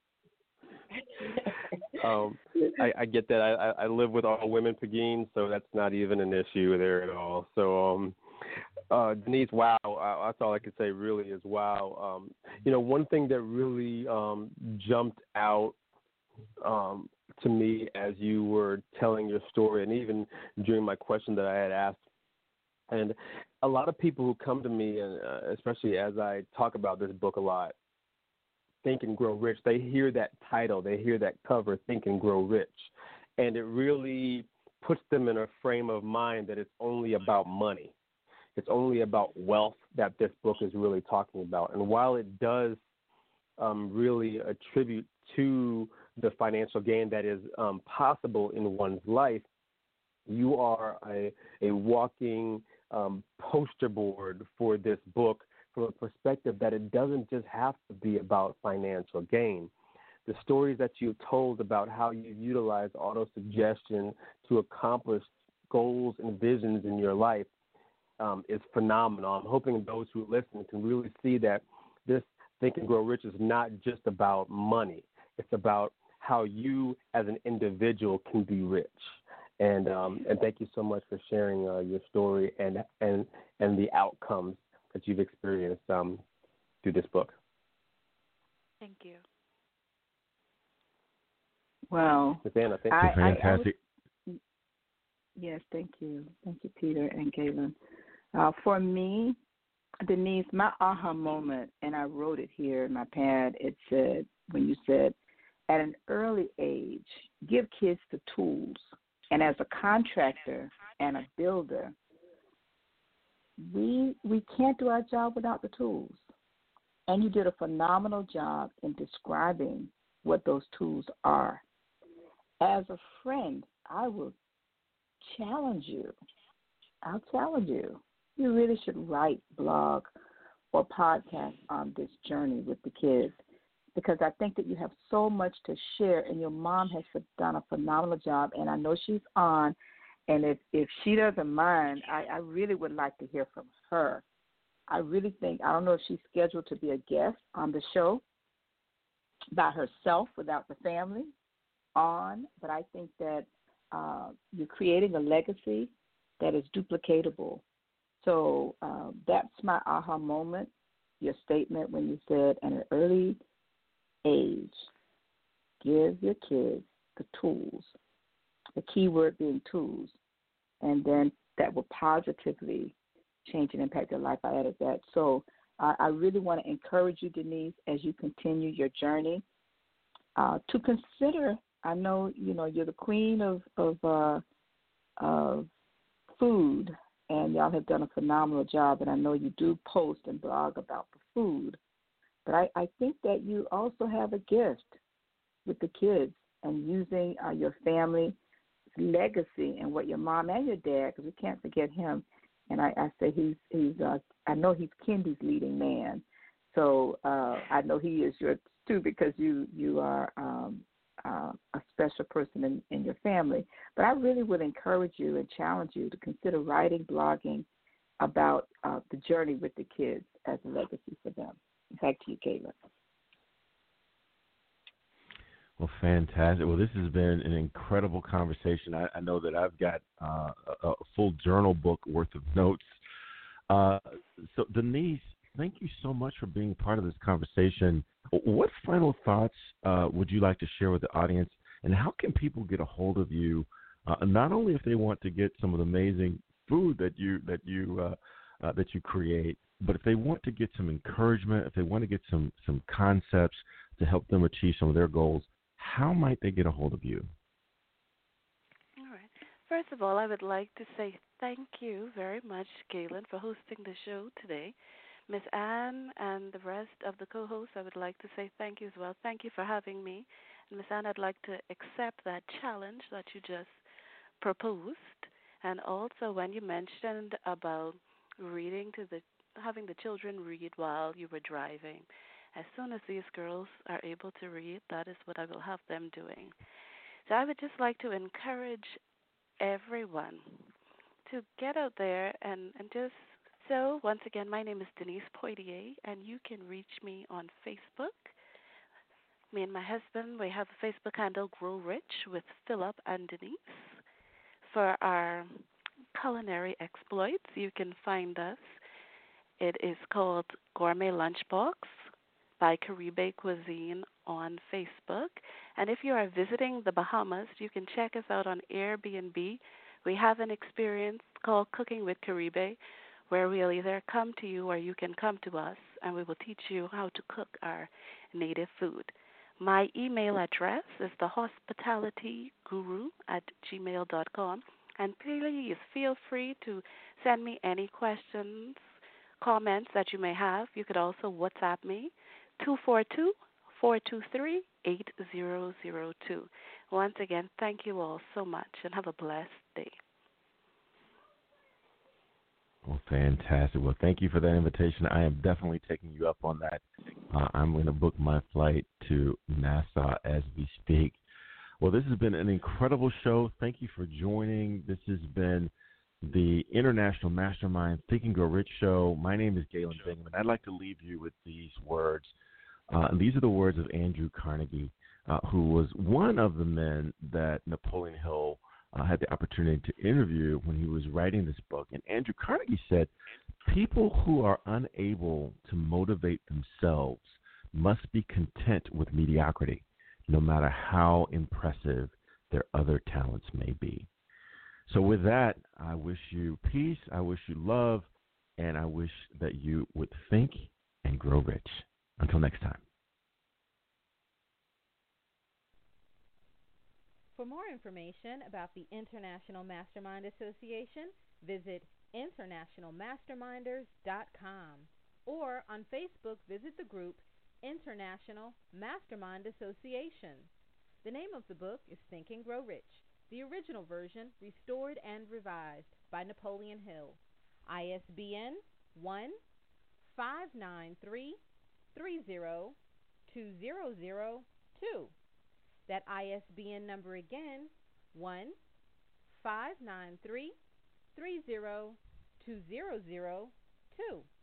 I get that. I live with all women, Pegeen, so that's not even an issue there at all. So, Denise, wow, that's all I can say really is wow. One thing that really jumped out to me as you were telling your story, and even during my question that I had asked, and a lot of people who come to me, and especially as I talk about this book a lot, Think and Grow Rich, they hear that title, they hear that cover, Think and Grow Rich, and it really puts them in a frame of mind that it's only about money. It's only about wealth that this book is really talking about. And while it does really attribute to the financial gain that is possible in one's life, you are a walking poster board for this book from a perspective that it doesn't just have to be about financial gain. The stories that you told about how you utilize autosuggestion to accomplish goals and visions in your life is phenomenal. I'm hoping those who listen can really see that this Think and Grow Rich is not just about money. It's about how you as an individual can be rich. And thank you so much for sharing your story and the outcomes that you've experienced through this book. Thank you. Wow. Susanna, thank you. Fantastic. Yes, thank you. Thank you, Peter and Galen. For me, Denise, my aha moment, and I wrote it here in my pad, it said, when you said, at an early age, give kids the tools. And as a contractor and a builder, we can't do our job without the tools. And you did a phenomenal job in describing what those tools are. As a friend, I will challenge you. I'll challenge you. You really should write, blog, or podcast on this journey with the kids, because I think that you have so much to share, and your mom has done a phenomenal job, and I know she's on, and if she doesn't mind, I really would like to hear from her. I really think, I don't know if she's scheduled to be a guest on the show by herself without the family on, but I think that you're creating a legacy that is duplicatable. So that's my aha moment, your statement when you said at an early age, give your kids the tools, the key word being tools, and then that will positively change and impact your life. I added that. So I really want to encourage you, Denise, as you continue your journey, to consider. I know you're the queen of food, and y'all have done a phenomenal job. And I know you do post and blog about the food, but I think that you also have a gift with the kids and using your family legacy and what your mom and your dad, because we can't forget him. And I say he's I know he's Kendi's leading man, so I know he is yours too, because you are a special person in your family. But I really would encourage you and challenge you to consider writing, blogging about the journey with the kids as a legacy for them. Back to you, Caitlin. Well, fantastic. Well, this has been an incredible conversation. I know that I've got a full journal book worth of notes. So, Denise, thank you so much for being part of this conversation. What final thoughts would you like to share with the audience, and how can people get a hold of you, not only if they want to get some of the amazing food that you create, but if they want to get some encouragement, if they want to get some concepts to help them achieve some of their goals, how might they get a hold of you? All right. First of all, I would like to say thank you very much, Galen, for hosting the show today. Miss Ann and the rest of the co-hosts, I would like to say thank you as well. Thank you for having me. And Miss Ann, I'd like to accept that challenge that you just proposed. And also when you mentioned about having the children read while you were driving, as soon as these girls are able to read, that is what I will have them doing. So I would just like to encourage everyone to get out there and just, so once again, my name is Denise Poitier, and you can reach me on Facebook. Me and my husband, we have a Facebook handle, Grow Rich, with Philip and Denise. For our culinary exploits, you can find us. It is called Gourmet Lunchbox by Caribe Cuisine on Facebook. And if you are visiting the Bahamas, you can check us out on Airbnb. We have an experience called Cooking with Caribe, where we'll either come to you or you can come to us, and we will teach you how to cook our native food. My email address is thehospitalityguru@gmail.com, and please feel free to send me any questions, comments that you may have. You could also WhatsApp me, 242-423-8002. Once again, thank you all so much, and have a blessed day. Well, fantastic. Well, thank you for that invitation. I am definitely taking you up on that. I'm going to book my flight to Nassau as we speak. Well, this has been an incredible show. Thank you for joining. This has been the International Mastermind Think and Grow Rich show. My name is Galen Bingham, and I'd like to leave you with these words. These are the words of Andrew Carnegie, who was one of the men that Napoleon Hill had the opportunity to interview when he was writing this book. And Andrew Carnegie said, people who are unable to motivate themselves must be content with mediocrity, no matter how impressive their other talents may be. So with that, I wish you peace, I wish you love, and I wish that you would think and grow rich. Until next time. For more information about the International Mastermind Association, visit internationalmasterminders.com, or on Facebook, visit the group International Mastermind Association. The name of the book is Think and Grow Rich, the original version restored and revised by Napoleon Hill. ISBN 1-593-30-2002. That ISBN number again, 1-593-30-2002.